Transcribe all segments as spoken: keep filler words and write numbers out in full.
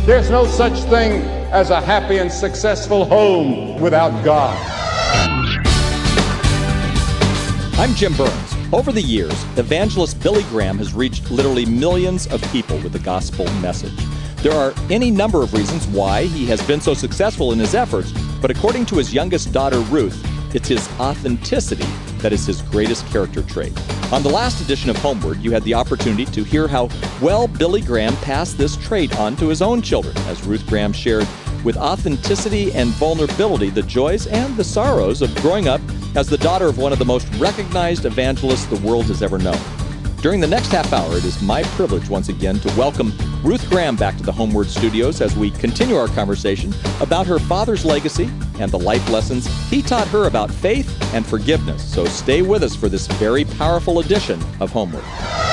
There's no such thing as a happy and successful home without God. I'm Jim Burns. Over the years, evangelist Billy Graham has reached literally millions of people with the gospel message. There are any number of reasons why he has been so successful in his efforts, but according to his youngest daughter, Ruth, it's his authenticity that is his greatest character trait. On the last edition of Homeward, you had the opportunity to hear how well Billy Graham passed this trait on to his own children, as Ruth Graham shared with authenticity and vulnerability the joys and the sorrows of growing up as the daughter of one of the most recognized evangelists the world has ever known. During the next half hour, it is my privilege once again to welcome Ruth Graham back to the Homeward Studios as we continue our conversation about her father's legacy and the life lessons he taught her about faith and forgiveness. So stay with us for this very powerful edition of Homeward.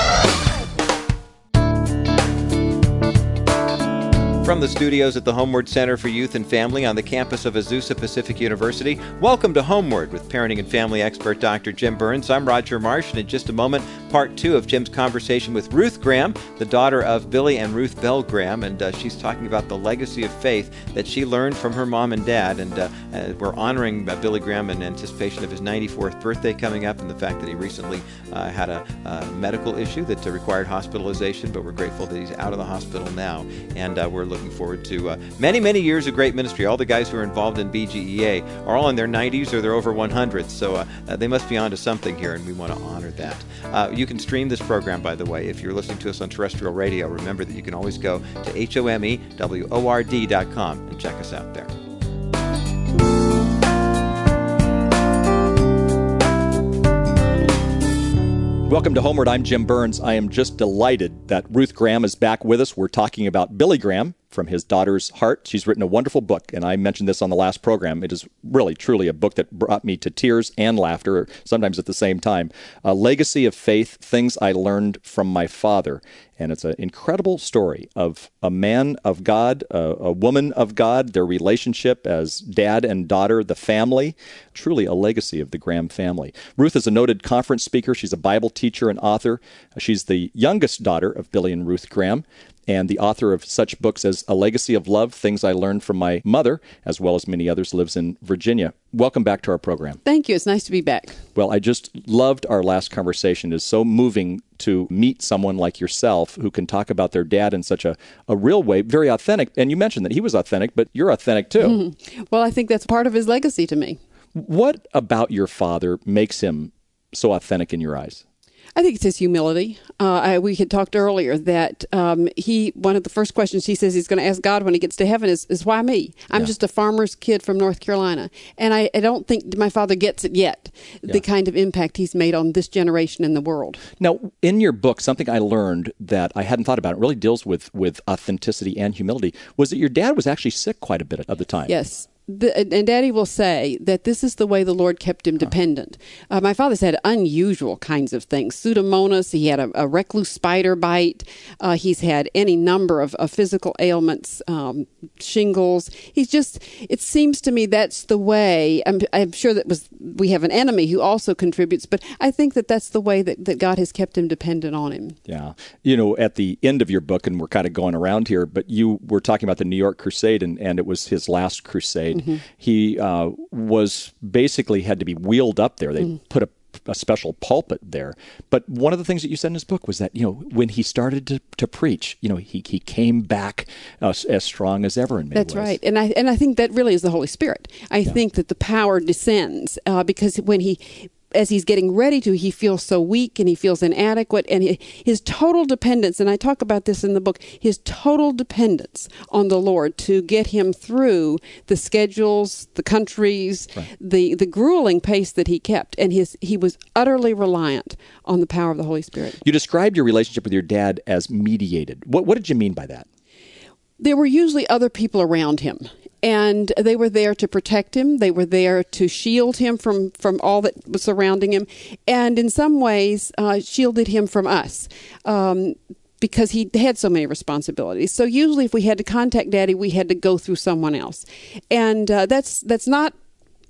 From the studios at the Homeward Center for Youth and Family on the campus of Azusa Pacific University, welcome to Homeward with parenting and family expert Doctor Jim Burns. I'm Roger Marsh, and in just a moment, part two of Jim's conversation with Ruth Graham, the daughter of Billy and Ruth Bell Graham, and uh, she's talking about the legacy of faith that she learned from her mom and dad, and uh, uh, we're honoring uh, Billy Graham in anticipation of his ninety-fourth birthday coming up, and the fact that he recently uh, had a uh, medical issue that uh, required hospitalization, but we're grateful that he's out of the hospital now, and uh, we're looking forward to uh, many, many years of great ministry. All the guys who are involved in B G E A are all in their nineties or they're over one hundred, so uh, uh, they must be onto something here, and we want to honor that. Uh, you can stream this program, by the way. If you're listening to us on terrestrial radio, remember that you can always go to H O M E W O R D dot com and check us out there. Welcome to Homeward. I'm Jim Burns. I am just delighted that Ruth Graham is back with us. We're talking about Billy Graham from his daughter's heart. She's written a wonderful book, and I mentioned this on the last program. It is really, truly a book that brought me to tears and laughter, sometimes at the same time. A Legacy of Faith, Things I Learned from My Father. And it's an incredible story of a man of God, a, a woman of God, their relationship as dad and daughter, the family. Truly a legacy of the Graham family. Ruth is a noted conference speaker. She's a Bible teacher and author. She's the youngest daughter of Billy and Ruth Graham, and the author of such books as A Legacy of Love, Things I Learned from My Mother, as well as many others, lives in Virginia. Welcome back to our program. Thank you. It's nice to be back. Well, I just loved our last conversation. It is so moving to meet someone like yourself who can talk about their dad in such a, a real way, very authentic. And you mentioned that he was authentic, but you're authentic too. Mm-hmm. Well, I think that's part of his legacy to me. What about your father makes him so authentic in your eyes? I think it's his humility. Uh, I, we had talked earlier that um, he, one of the first questions he says he's going to ask God when he gets to heaven is, is why me? I'm yeah. just a farmer's kid from North Carolina. And I, I don't think my father gets it yet, yeah. the kind of impact he's made on this generation in the world. Now, in your book, something I learned that I hadn't thought about, it really deals with, with authenticity and humility, was that your dad was actually sick quite a bit of the time. Yes. The, and Daddy will say that this is the way the Lord kept him dependent. Uh, my father's had unusual kinds of things. Pseudomonas, he had a, a recluse spider bite. Uh, he's had any number of, of physical ailments, um, shingles. He's just, it seems to me that's the way. I'm, I'm sure that was we have an enemy who also contributes, but I think that that's the way that, that God has kept him dependent on him. Yeah. You know, at the end of your book, and we're kind of going around here, but you were talking about the New York Crusade, and, and it was his last crusade. Mm-hmm. He uh, was basically had to be wheeled up there. They mm. put a, a special pulpit there. But one of the things that you said in his book was that, you know, when he started to, to preach, you know, he, he came back uh, as strong as ever in many That's ways. right. And I and I think that really is the Holy Spirit. I yeah. think that the power descends uh, because when he... as he's getting ready to, he feels so weak and he feels inadequate, and he, his total dependence, and I talk about this in the book, his total dependence on the Lord to get him through the schedules, the countries, right. the, the grueling pace that he kept, and his he was utterly reliant on the power of the Holy Spirit. You described your relationship with your dad as mediated. What, what did you mean by that? There were usually other people around him. And they were there to protect him. They were there to shield him from, from all that was surrounding him. And in some ways, uh, shielded him from us. Um, because he had so many responsibilities. So usually if we had to contact Daddy, we had to go through someone else. And uh, that's that's not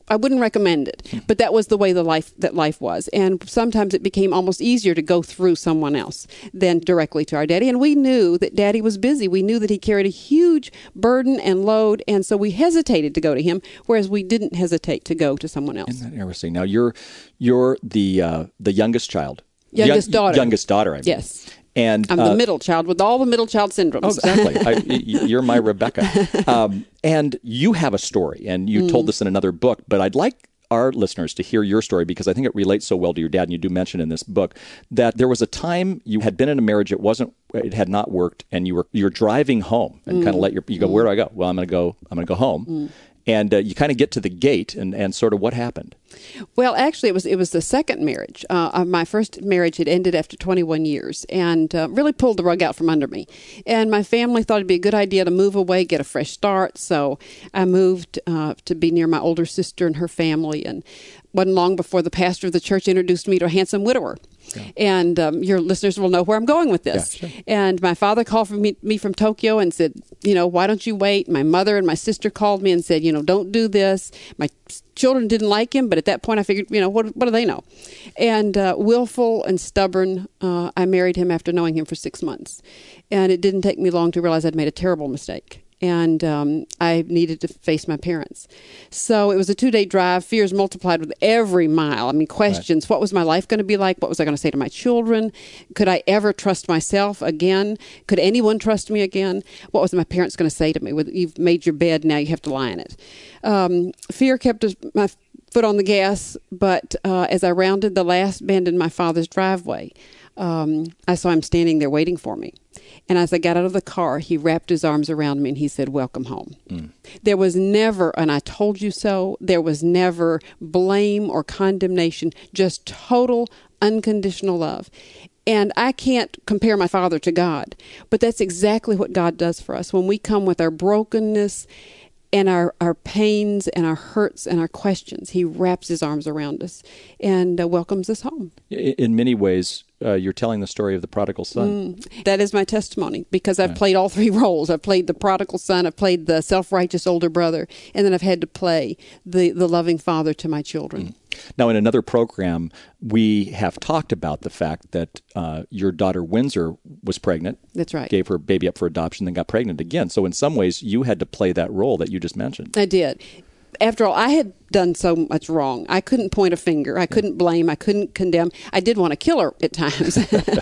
I wouldn't recommend it, but that was the way the life that life was. And sometimes it became almost easier to go through someone else than directly to our daddy. And we knew that daddy was busy. We knew that he carried a huge burden and load, and so we hesitated to go to him, whereas we didn't hesitate to go to someone else. Isn't that interesting? Now you're you're the uh, the youngest child, youngest Young, daughter, youngest daughter. I mean. Yes. And I'm uh, the middle child with all the middle child syndromes. Oh, exactly. I, y- you're my Rebecca. Um, and you have a story, and you mm. told this in another book, but I'd like our listeners to hear your story because I think it relates so well to your dad, and you do mention in this book that there was a time you had been in a marriage, it wasn't, it had not worked, and you were you're driving home and mm. kind of let your, you go, mm. where do I go? Well, I'm going to go, I'm going to go home. Mm. And uh, you kind of get to the gate, and, and sort of what happened? Well, actually, it was it was the second marriage. Uh, my first marriage had ended after twenty-one years, and uh, really pulled the rug out from under me. And my family thought it'd be a good idea to move away, get a fresh start. So I moved uh, to be near my older sister and her family. And wasn't long before the pastor of the church introduced me to a handsome widower. Yeah. And um, your listeners will know where I'm going with this. Yeah, sure. And my father called for me, me from Tokyo and said, you know, why don't you wait? My mother and my sister called me and said, you know, don't do this. My children didn't like him, but at that point I figured, you know, what, what do they know? And uh, willful and stubborn, uh, I married him after knowing him for six months. And it didn't take me long to realize I'd made a terrible mistake. And um, I needed to face my parents. So it was a two-day drive. Fears multiplied with every mile. I mean, questions. Right. What was my life going to be like? What was I going to say to my children? Could I ever trust myself again? Could anyone trust me again? What was my parents going to say to me? You've made your bed, now you have to lie in it. Um, fear kept my foot on the gas, but uh, as I rounded the last bend in my father's driveway, um, I saw him standing there waiting for me. And as I got out of the car, he wrapped his arms around me and he said, welcome home. Mm. There was never, and I told you so, there was never blame or condemnation, just total unconditional love. And I can't compare my father to God, but that's exactly what God does for us. When we come with our brokenness and our, our pains and our hurts and our questions, he wraps his arms around us and uh, welcomes us home. In many ways, uh, you're telling the story of the prodigal son. Mm, that is my testimony because I've right. played all three roles. I've played the prodigal son, I've played the self-righteous older brother, and then I've had to play the, the loving father to my children. Mm. Now, in another program, we have talked about the fact that uh, your daughter Windsor was pregnant. That's right. Gave her baby up for adoption, then got pregnant again. So in some ways, you had to play that role that you just mentioned. I did. After all, I had done so much wrong. I couldn't point a finger. I couldn't blame. I couldn't condemn. I did want to kill her at times.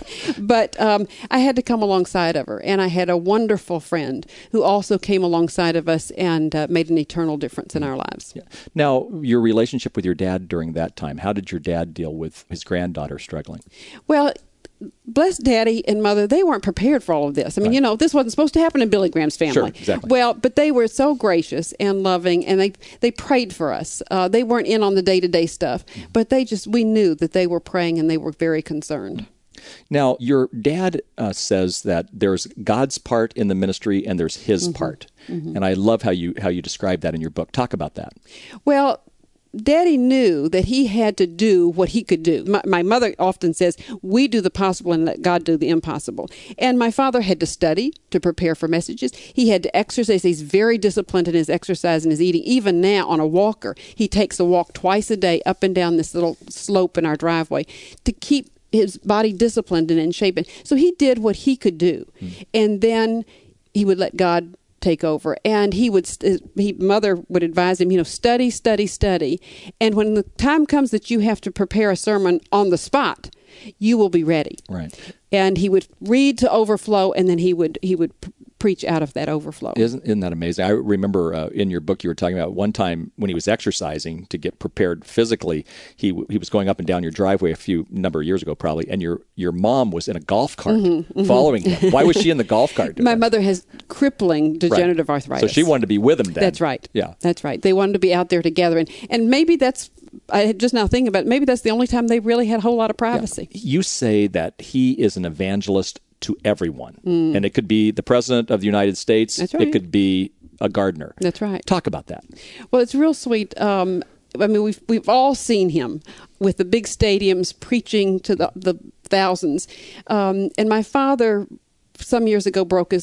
But um, I had to come alongside of her. And I had a wonderful friend who also came alongside of us and uh, made an eternal difference in our lives. Yeah. Now, your relationship with your dad during that time, how did your dad deal with his granddaughter struggling? Well, bless Daddy and Mother, they weren't prepared for all of this. I mean, right. you know, this wasn't supposed to happen in Billy Graham's family. Sure, exactly. Well, but they were so gracious and loving, and they, they prayed for us. Uh, they weren't in on the day-to-day stuff, mm-hmm. but they just, we knew that they were praying and they were very concerned. Now, your dad uh, says that there's God's part in the ministry and there's his mm-hmm. part. Mm-hmm. And I love how you how you describe that in your book. Talk about that. Well, Daddy knew that he had to do what he could do. My, my mother often says, we do the possible and let God do the impossible. And my father had to study to prepare for messages. He had to exercise. He's very disciplined in his exercise and his eating. Even now on a walker, he takes a walk twice a day up and down this little slope in our driveway to keep his body disciplined and in shape. And so he did what he could do. Mm. And then he would let God take over. And he would, he, mother would advise him, you know, study, study, study. And when the time comes that you have to prepare a sermon on the spot, you will be ready. Right. And he would read to overflow, and then he would, he would p- preach out of that overflow. Isn't, isn't that amazing? I remember uh, in your book you were talking about one time when he was exercising to get prepared physically, he he was going up and down your driveway a few number of years ago probably, and your your mom was in a golf cart mm-hmm, mm-hmm. following him. Why was she in the golf cart? My mother has crippling degenerative right. arthritis. So she wanted to be with him then. That's right. Yeah. That's right. They wanted to be out there together. And, and maybe that's, I just now thinking about it, maybe that's the only time they really had a whole lot of privacy. Yeah. You say that he is an evangelist to everyone. Mm. And it could be the President of the United States. That's right. It could be a gardener. That's right. Talk about that. Well, it's real sweet. Um, I mean, we've we've all seen him with the big stadiums preaching to the, the thousands. Um, and my father, some years ago, broke his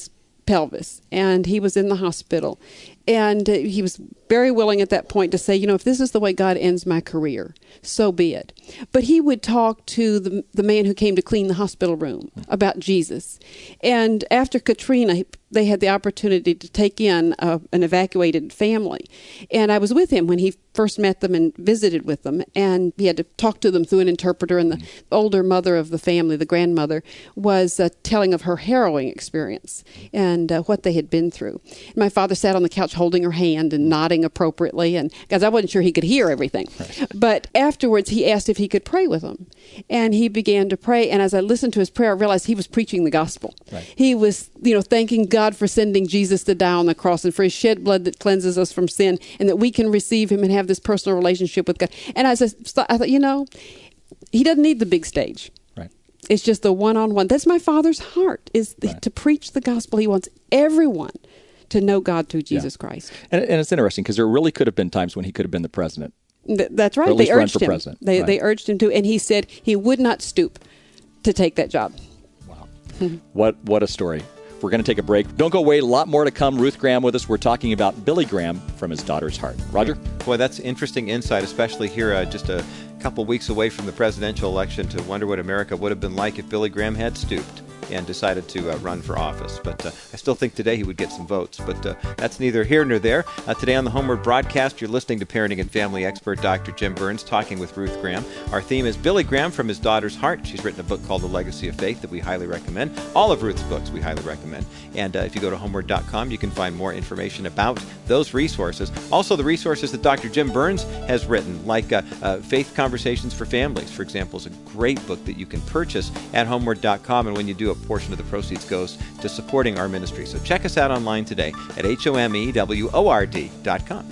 pelvis, and he was in the hospital. And uh, he was very willing at that point to say, you know, if this is the way God ends my career, so be it. But he would talk to the, the man who came to clean the hospital room about Jesus. And after Katrina, they had the opportunity to take in uh, an evacuated family. And I was with him when he first met them and visited with them. And he had to talk to them through an interpreter. And the older mother of the family, the grandmother, was uh, telling of her harrowing experience and uh, what they had been through. And my father sat on the couch holding her hand and nodding appropriately, and because I wasn't sure he could hear everything. Right. But afterwards, he asked if he could pray with him, and he began to pray. And as I listened to his prayer, I realized he was preaching the gospel. Right. He was, you know, thanking God for sending Jesus to die on the cross and for his shed blood that cleanses us from sin, and that we can receive him and have this personal relationship with God. And as I, I thought, you know, he doesn't need the big stage. Right. It's just the one-on-one. That's my Father's heart, is Right. to preach the gospel. He wants everyone to know God through Jesus yeah. Christ. And, and it's interesting because there really could have been times when he could have been the president. Th- that's right. Or at least they run urged for him. president. They, Right. they urged him to, and he said he would not stoop to take that job. Wow. What what a story. We're going to take a break. Don't go away. A lot more to come. Ruth Graham with us. We're talking about Billy Graham from his daughter's heart. Roger? Boy, that's interesting insight, especially here uh, just a couple weeks away from the presidential election, to wonder what America would have been like if Billy Graham had stooped and decided to uh, run for office. But uh, I still think today he would get some votes. But uh, that's neither here nor there. Uh, today on the Homeward broadcast, you're listening to parenting and family expert Doctor Jim Burns talking with Ruth Graham. Our theme is Billy Graham from his daughter's heart. She's written a book called The Legacy of Faith that we highly recommend. All of Ruth's books we highly recommend. And uh, if you go to homeward dot com, you can find more information about those resources. Also, the resources that Doctor Jim Burns has written, like uh, uh, Faith Conversations for Families, for example, is a great book that you can purchase at homeward dot com. And when you do, a portion of the proceeds goes to supporting our ministry. So check us out online today at H O M E W O R D dot com.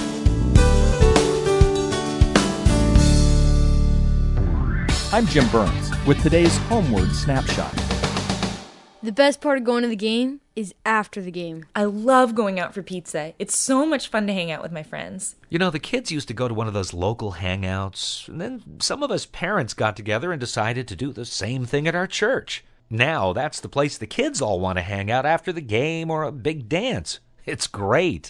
I'm Jim Burns with today's Homeward Snapshot. The best part of going to the game is after the game. I love going out for pizza. It's so much fun to hang out with my friends. You know, the kids used to go to one of those local hangouts, and then some of us parents got together and decided to do the same thing at our church. Now that's the place the kids all want to hang out after the game or a big dance. It's great.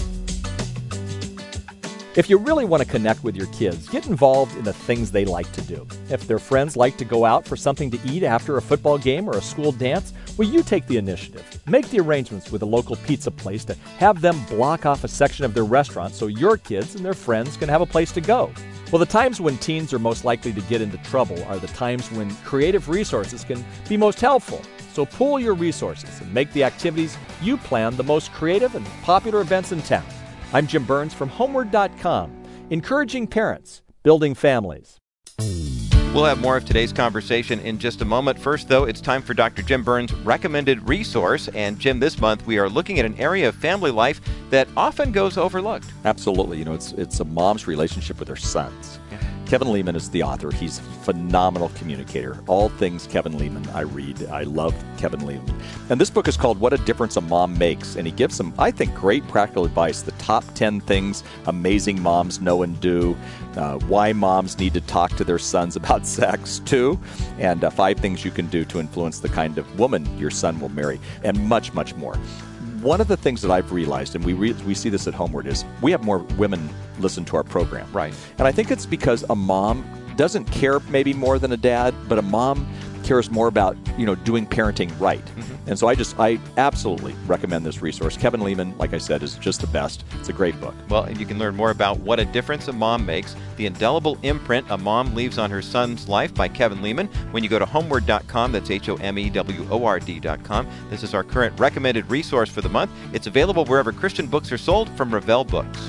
If you really want to connect with your kids, get involved in the things they like to do. If their friends like to go out for something to eat after a football game or a school dance, well, you take the initiative. Make the arrangements with a local pizza place to have them block off a section of their restaurant so your kids and their friends can have a place to go. Well, the times when teens are most likely to get into trouble are the times when creative resources can be most helpful. So pool your resources and make the activities you plan the most creative and popular events in town. I'm Jim Burns from homeward dot com, encouraging parents, building families. We'll have more of today's conversation in just a moment. First, though, it's time for Doctor Jim Burns' recommended resource. And, Jim, this month we are looking at an area of family life that often goes overlooked. Absolutely. You know, it's it's a mom's relationship with her sons. Yeah. Kevin Leman is the author. He's a phenomenal communicator. All things Kevin Leman I read. I love Kevin Leman. And this book is called What a Difference a Mom Makes. And he gives some, I think, great practical advice. The top ten things amazing moms know and do. Uh, why moms need to talk to their sons about sex, too. And uh, five things you can do to influence the kind of woman your son will marry. And much, much more. One of the things that I've realized, and we re- we see this at Homeward, is we have more women listen to our program. Right. And I think it's because a mom doesn't care maybe more than a dad, but a mom cares more about, you know, doing parenting right. Mm-hmm. And so I just, I absolutely recommend this resource. Kevin Leman, like I said, is just the best. It's a great book. Well, and you can learn more about What a Difference a Mom Makes, the indelible imprint a mom leaves on her son's life by Kevin Leman when you go to homeward dot com. That's H O M E W O R D dot com. This is our current recommended resource for the month. It's available wherever Christian books are sold from Revell Books.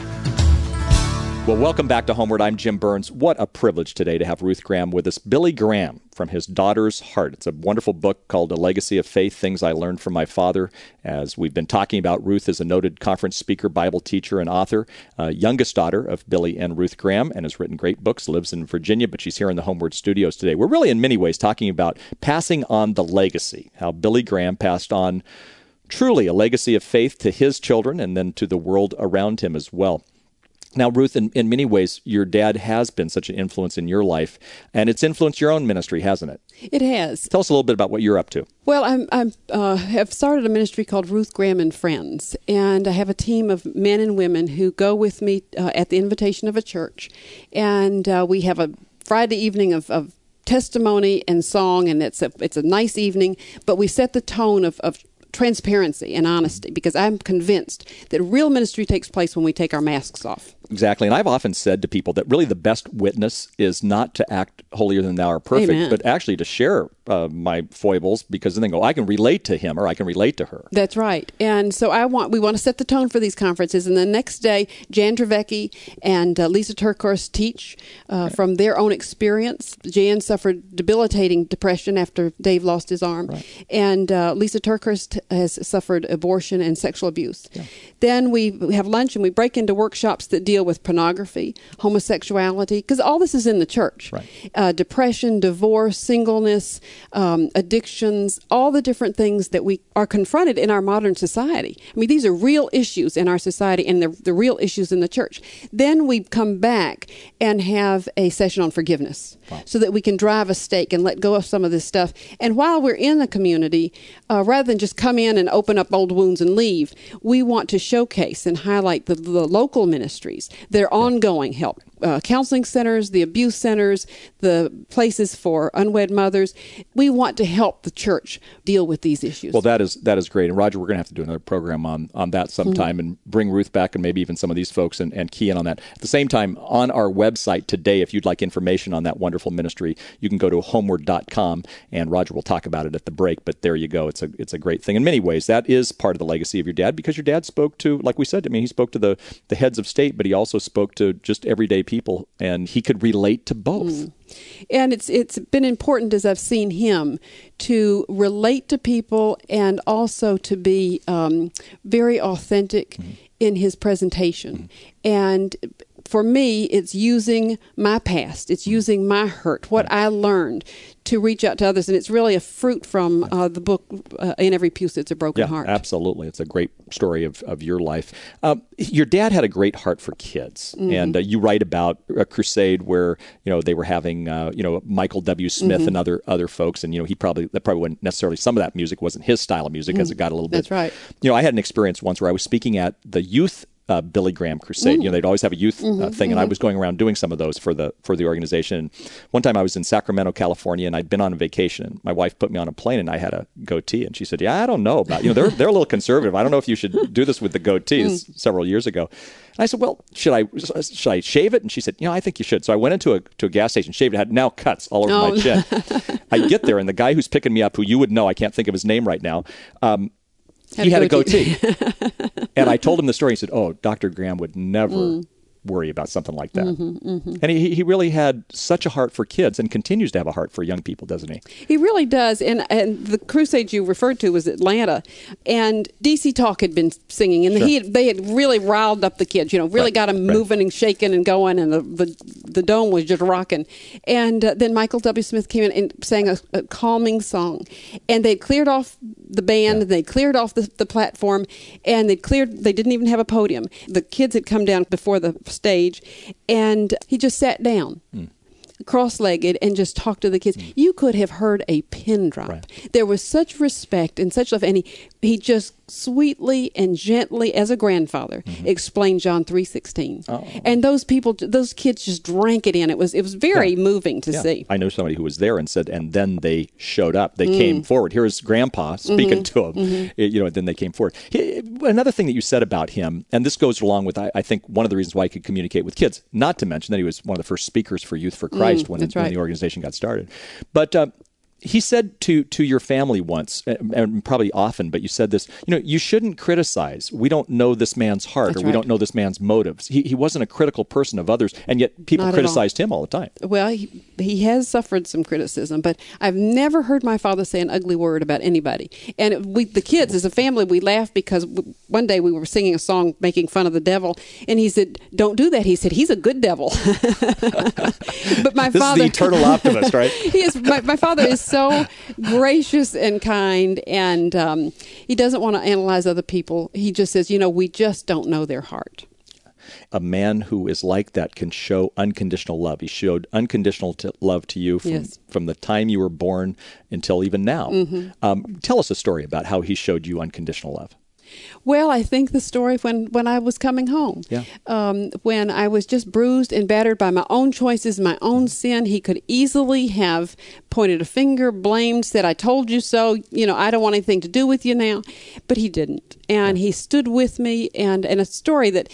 Well, welcome back to Homeward. I'm Jim Burns. What a privilege today to have Ruth Graham with us. Billy Graham from his daughter's heart. It's a wonderful book called A Legacy of Faith, Things I Learned from My Father. As we've been talking about, Ruth is a noted conference speaker, Bible teacher, and author, uh, youngest daughter of Billy and Ruth Graham, and has written great books, lives in Virginia, but she's here in the Homeward studios today. We're really in many ways talking about passing on the legacy, how Billy Graham passed on truly a legacy of faith to his children and then to the world around him as well. Now, Ruth, in, in many ways, your dad has been such an influence in your life, and it's influenced your own ministry, hasn't it? It has. Tell us a little bit about what you're up to. Well, I'm, I'm uh, have started a ministry called Ruth Graham and Friends, and I have a team of men and women who go with me uh, at the invitation of a church, and uh, we have a Friday evening of, of testimony and song, and it's a it's a nice evening, but we set the tone of, of transparency and honesty, because I'm convinced that real ministry takes place when we take our masks off. Exactly. And I've often said to people that really the best witness is not to act holier than thou or perfect, Amen. but actually to share uh, my foibles, because then they go, I can relate to him or I can relate to her. That's right. And so I want we want to set the tone for these conferences. And the next day, Jan Trevecki and uh, Lisa Turkhorst teach uh, right. from their own experience. Jan suffered debilitating depression after Dave lost his arm. Right. And uh, Lisa Turkhorst has suffered abortion and sexual abuse. Yeah. Then we, we have lunch and we break into workshops that deal with pornography, homosexuality, because all this is in the church. Right. Uh, depression, divorce, singleness, um, addictions, all the different things that we are confronted in our modern society. I mean, these are real issues in our society, and they're the real issues in the church. Then we come back and have a session on forgiveness. Wow. So that we can drive a stake and let go of some of this stuff. And while we're in the community, uh, rather than just come in and open up old wounds and leave, we want to showcase and highlight the, the local ministries, their ongoing help. Uh, counseling centers, the abuse centers, the places for unwed mothers. We want to help the church deal with these issues. Well, that is that is great. And Roger, we're going to have to do another program on, on that sometime, mm-hmm. and bring Ruth back and maybe even some of these folks and, and key in on that. At the same time, on our website today, if you'd like information on that wonderful ministry, you can go to homeward dot com, and Roger will talk about it at the break. But there you go. It's a it's a great thing. In many ways, that is part of the legacy of your dad, because your dad spoke to, like we said, I mean, he spoke to the, the heads of state, but he also spoke to just everyday people, and he could relate to both. Mm. And it's it's been important, as I've seen him, to relate to people and also to be um, very authentic mm-hmm. in his presentation. Mm-hmm. And for me, it's using my past. It's using my hurt, what I learned, to reach out to others. And it's really a fruit from uh, the book, uh, In Every Pew Sits a Broken yeah, Heart. Absolutely. It's a great story of, of your life. Uh, your dad had a great heart for kids. Mm-hmm. And uh, you write about a crusade where, you know, they were having, uh, you know, Michael W. Smith mm-hmm. and other other folks. And, you know, he probably, that probably wasn't necessarily, some of that music wasn't his style of music, mm-hmm. as it got a little bit. That's right. You know, I had an experience once where I was speaking at the youth Uh, Billy Graham Crusade. Mm. You know, they'd always have a youth uh, mm-hmm, thing, mm-hmm. and I was going around doing some of those for the for the organization. And one time I was in Sacramento, California, and I'd been on a vacation, and my wife put me on a plane, and I had a goatee, and she said, "Yeah, I don't know about you know they're they're a little conservative. I don't know if you should do this with the goatee." Mm. This several years ago, and I said, "Well, should I should I shave it?" And she said, "You know, I think you should." So I went into a to a gas station, shaved it, had now cuts all over oh. my chin. I get there, and the guy who's picking me up, who you would know, I can't think of his name right now. Um, He had a goatee. And I told him the story. He said, "Oh, Doctor Graham would never mm. worry about something like that." Mm-hmm, mm-hmm. And he he really had such a heart for kids, and continues to have a heart for young people, doesn't he? He really does. And and the crusade you referred to was Atlanta, and D C Talk had been singing, and sure. he had, they had really riled up the kids. You know, really right. got them right. moving and shaking and going, and the the, the dome was just rocking. And uh, then Michael W. Smith came in and sang a, a calming song, and they cleared off the band, yeah. they cleared off the, the platform, and they cleared. They didn't even have a podium. The kids had come down before the stage, and he just sat down. Mm. cross-legged and just talked to the kids. Mm. You could have heard a pin drop. Right. There was such respect and such love, and he, he just sweetly and gently, as a grandfather, mm-hmm. explained John three sixteen. Oh. And those people, those kids just drank it in. It was it was very yeah. moving to yeah. see. I know somebody who was there and said, and then they showed up. They mm. came forward. Here's Grandpa speaking mm-hmm. to him. Mm-hmm. It, you know, and then they came forward. He, another thing that you said about him, and this goes along with, I, I think, one of the reasons why he could communicate with kids, not to mention that he was one of the first speakers for Youth for Christ mm, when, it, right. when the organization got started. But uh, he said to to your family once, and probably often, but you said this, you know, you shouldn't criticize. We don't know this man's heart, That's or right. we don't know this man's motives. He he wasn't a critical person of others, and yet people Not criticized all. him all the time. Well, he, he has suffered some criticism, but I've never heard my father say an ugly word about anybody. And we, the kids, as a family, we laughed because one day we were singing a song making fun of the devil, and he said, "Don't do that." He said, "He's a good devil." But my this father, is the eternal optimist, right? he is. My, my father is so gracious and kind, and um, he doesn't want to analyze other people. He just says, you know, we just don't know their heart. A man who is like that can show unconditional love. He showed unconditional t- love to you from, Yes. from the time you were born until even now. Mm-hmm. Um, tell us a story about how he showed you unconditional love. Well, I think the story when, when I was coming home, Yeah. um, when I was just bruised and battered by my own choices, my own sin. He could easily have pointed a finger, blamed, said, I told you so, you know, I don't want anything to do with you now. But he didn't. And he stood with me, and, and a story that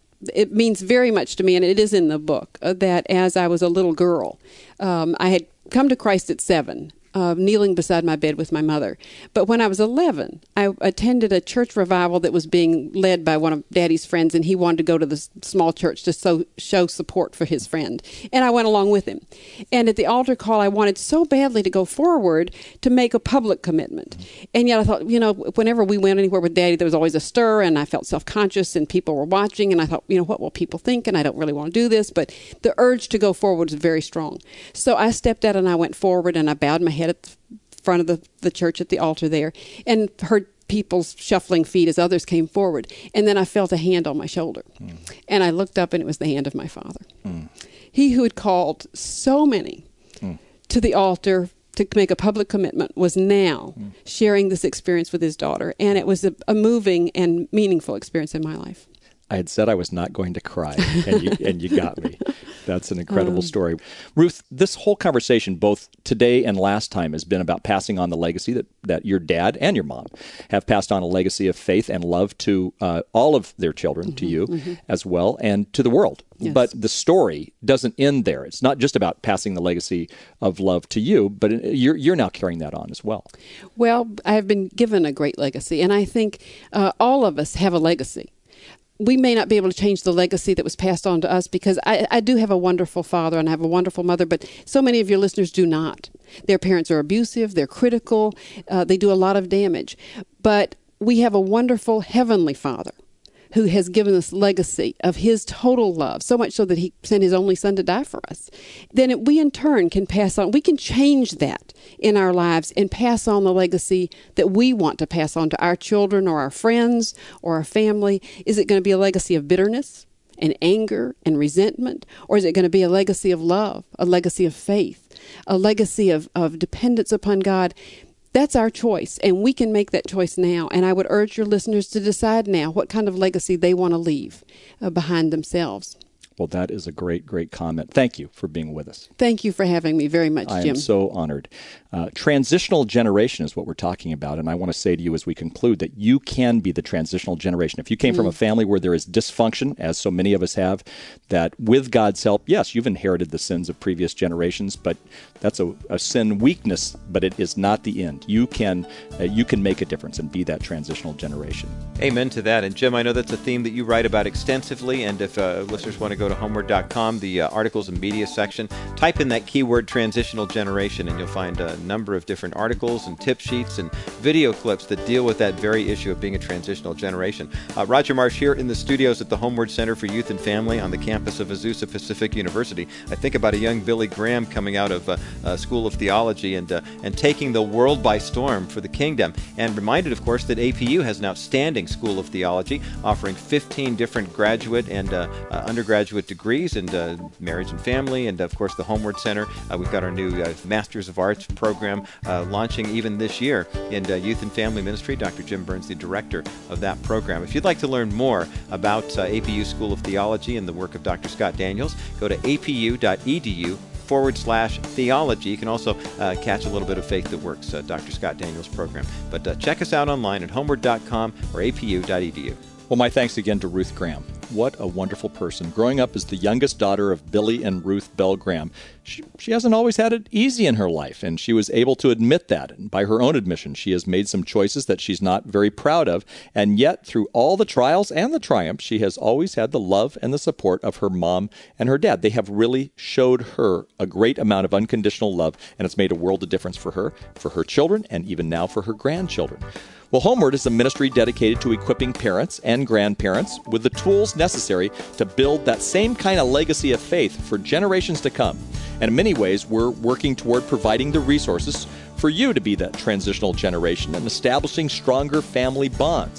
it means very much to me, and it is in the book, uh, that as I was a little girl, um, I had come to Christ at seven. Uh, kneeling beside my bed with my mother. But when I was eleven, I attended a church revival that was being led by one of Daddy's friends, and he wanted to go to the s- small church to so, show support for his friend. And I went along with him. And at the altar call, I wanted so badly to go forward to make a public commitment. And yet I thought, you know, whenever we went anywhere with Daddy, there was always a stir, and I felt self-conscious, and people were watching, and I thought, you know, what will people think? And I don't really want to do this. But the urge to go forward was very strong. So I stepped out, and I went forward, and I bowed my head at the front of the, the church at the altar there, and heard people's shuffling feet as others came forward. And then I felt a hand on my shoulder. Mm. And I looked up, and it was the hand of my father. Mm. He who had called so many mm. to the altar to make a public commitment was now mm. sharing this experience with his daughter. And it was a, a moving and meaningful experience in my life. I had said I was not going to cry, and you, and you got me. That's an incredible um, story. Ruth, this whole conversation, both today and last time, has been about passing on the legacy that, that your dad and your mom have passed on, a legacy of faith and love to uh, all of their children, mm-hmm, to you mm-hmm. as well, and to the world. Yes. But the story doesn't end there. It's not just about passing the legacy of love to you, but you're, you're now carrying that on as well. Well, I have been given a great legacy, and I think uh, all of us have a legacy. We may not be able to change the legacy that was passed on to us, because I, I do have a wonderful father and I have a wonderful mother, but so many of your listeners do not. Their parents are abusive, they're critical, uh, they do a lot of damage. But we have a wonderful heavenly Father who has given us legacy of his total love, so much so that he sent his only son to die for us. Then it, we in turn can pass on, we can change that in our lives and pass on the legacy that we want to pass on to our children or our friends or our family. Is it going to be a legacy of bitterness and anger and resentment? Or is it going to be a legacy of love, a legacy of faith, a legacy of, of dependence upon God? That's our choice, and we can make that choice now. And I would urge your listeners to decide now what kind of legacy they want to leave uh, behind themselves. Well, that is a great, great comment. Thank you for being with us. Thank you for having me very much, I Jim. am so honored. Uh, transitional generation is what we're talking about, and I want to say to you as we conclude that you can be the transitional generation. If you came mm. from a family where there is dysfunction, as so many of us have, that with God's help, yes, you've inherited the sins of previous generations, but that's a, a sin weakness, but it is not the end. You can uh, you can make a difference and be that transitional generation. Amen to that. And Jim, I know that's a theme that you write about extensively, and if uh, listeners want to go to homeward dot com, the uh, articles and media section, type in that keyword transitional generation, and you'll find a number of different articles and tip sheets and video clips that deal with that very issue of being a transitional generation. Uh, Roger Marsh here in the studios at the Homeward Center for Youth and Family on the campus of Azusa Pacific University. I think about a young Billy Graham coming out of uh, uh, School of Theology and uh, and taking the world by storm for the kingdom. And reminded, of course, that A P U has an outstanding School of Theology offering fifteen different graduate and uh, uh, undergraduate degrees in uh, marriage and family, and of course the Homeward Center. Uh, we've got our new uh, Masters of Arts program uh, launching even this year in uh, Youth and Family Ministry. Doctor Jim Burns, the director of that program. If you'd like to learn more about uh, A P U School of Theology and the work of Doctor Scott Daniels, go to a p u dot e d u forward slash theology. You can also uh, catch a little bit of Faith That Works, uh, Doctor Scott Daniels' program. But uh, check us out online at homeward dot com or a p u dot e d u. Well, my thanks again to Ruth Graham. What a wonderful person. Growing up as the youngest daughter of Billy and Ruth Bell Graham, she, she hasn't always had it easy in her life, and she was able to admit that. And by her own admission, she has made some choices that she's not very proud of, and yet through all the trials and the triumphs, she has always had the love and the support of her mom and her dad. They have really showed her a great amount of unconditional love, and it's made a world of difference for her, for her children, and even now for her grandchildren. Well, Homeward is a ministry dedicated to equipping parents and grandparents with the tools necessary to build that same kind of legacy of faith for generations to come. And in many ways, we're working toward providing the resources for you to be that transitional generation and establishing stronger family bonds.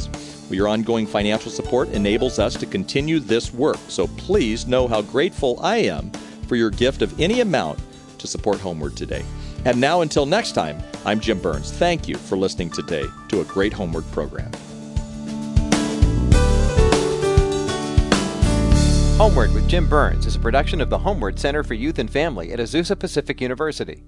Your ongoing financial support enables us to continue this work, so please know how grateful I am for your gift of any amount to support Homeward today. And now, until next time, I'm Jim Burns. Thank you for listening today to a great Homeward program. Homeward with Jim Burns is a production of the Homeward Center for Youth and Family at Azusa Pacific University.